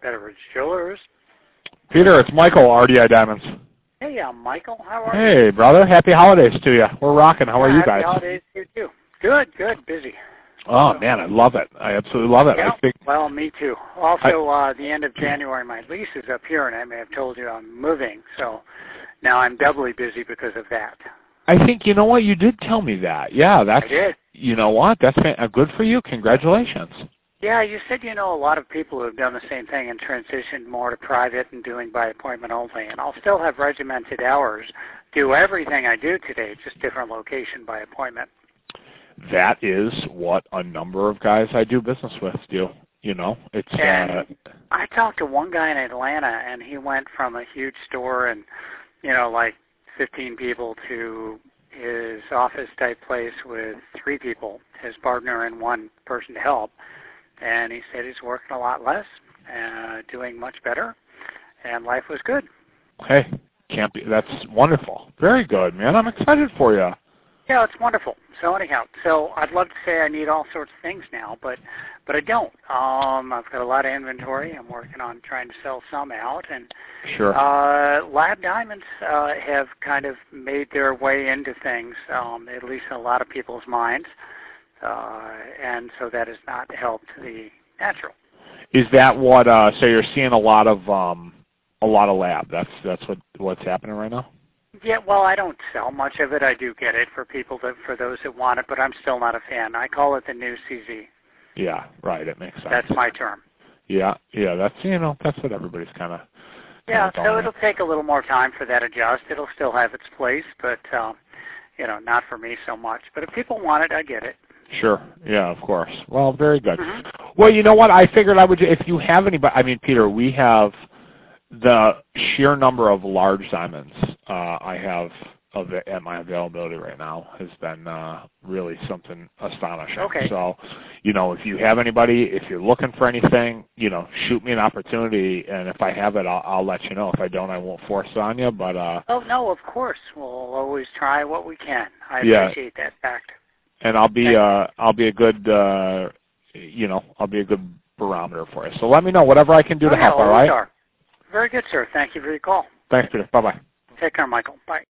Betteridge Jewelers. Peter, it's Michael, RDI Diamonds. Hey, Michael. How are you? Hey, brother. Happy holidays to you. We're rocking. How are you guys? Happy holidays to you, too. Good, busy. Oh, man, I love it. I absolutely love it. Yeah, I think. well, me too. Also, the end of January, my lease is up here, and I may have told you I'm moving, so now I'm doubly busy because of that. I think, you know what, you did tell me that. Yeah, that's. I did. You know what, that's good for you. Congratulations. Yeah, you said you know a lot of people who have done the same thing and transitioned more to private and doing by appointment only, and I'll still have regimented hours, do everything I do today, just different location by appointment. That is what a number of guys I do business with do. You know, it's. And I talked to one guy in Atlanta, and he went from a huge store and, like 15 people to his office-type place with 3 people, his partner and one person to help. And he said he's working a lot less, doing much better, and life was good. Hey, can't be. That's wonderful. Very good, man. I'm excited for you. Yeah, it's wonderful. So anyhow, I'd love to say I need all sorts of things now, but I don't. I've got a lot of inventory. I'm working on trying to sell some out, and sure. Lab Diamonds have kind of made their way into things, at least in a lot of people's minds, and so that has not helped the natural. Is that what? So you're seeing a lot of lab. That's what's happening right now. Yeah, well, I don't sell much of it. I do get it for those that want it, but I'm still not a fan. I call it the new CZ. Yeah, right. It makes sense. That's my term. Yeah. That's what everybody's kind of. Yeah, so it'll take a little more time for that to adjust. It'll still have its place, but not for me so much. But if people want it, I get it. Sure. Yeah, of course. Well, very good. Mm-hmm. Well, you know what? I figured I would. If you have anybody, I mean, Peter, we have the sheer number of large diamonds I have at my availability right now has been really something astonishing. Okay. So, if you have anybody, if you're looking for anything, shoot me an opportunity, and if I have it, I'll let you know. If I don't, I won't force it on you. But oh no, of course, we'll always try what we can. I appreciate that fact. And I'll be a good I'll be a good barometer for you. So let me know whatever I can do to help. All right. Very good, sir. Thank you for your call. Thanks, Peter. Bye-bye. Take care, Michael. Bye.